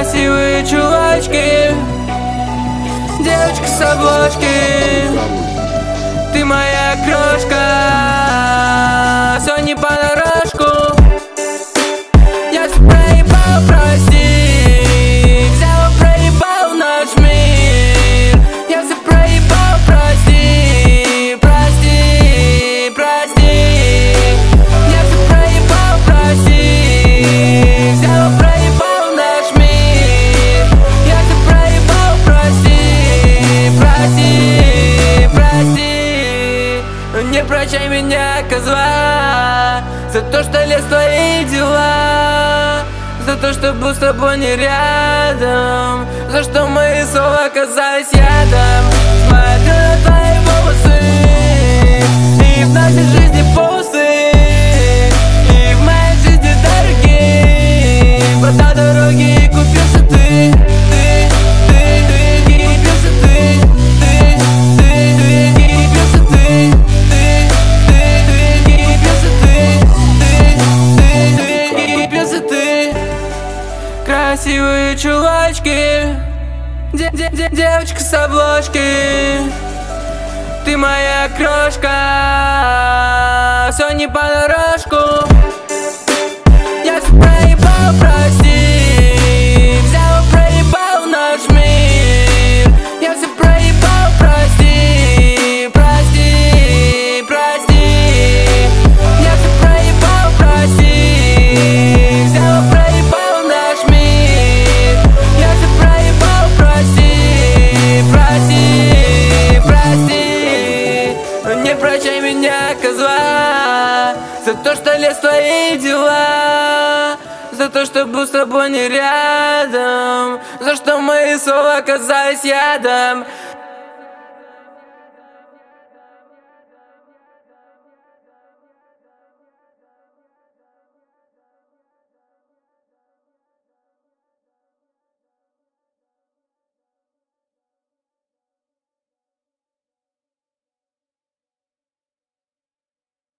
Красивые чулочки, девочка с обложки, ты моя крошка, все не понарошку. Я все проебал, прости, взял, проебал наш мир. Я все проебал, прости, прости, прости. Я все проебал, прости, взял, проебал наш мир. Я все проебал, прости, прости, прости. Не прощай меня, козла, за то, что лез в твои дела, за то, что был с тобой не рядом, за что мои слова оказались ядом. Смотрю на твои волосы, и в нашей жизни полосы, и в моей жизни дороги. Продал дороги и купился ты, купился ты, купился ты, купился ты. Красивые чулочки, девочка с обложки, ты моя крошка, все не понарошку. Я все проебал, прости, взял, проебал наш мир. Я все проебал, прости, прости, прости. Я все проебал, прости, взял, проебал наш мир. Я все проебал, прости, прости, прости. Не прощай меня, козла, за то, что лез в твои дела, за то, что был с тобой не рядом, за что мои слова оказались ядом.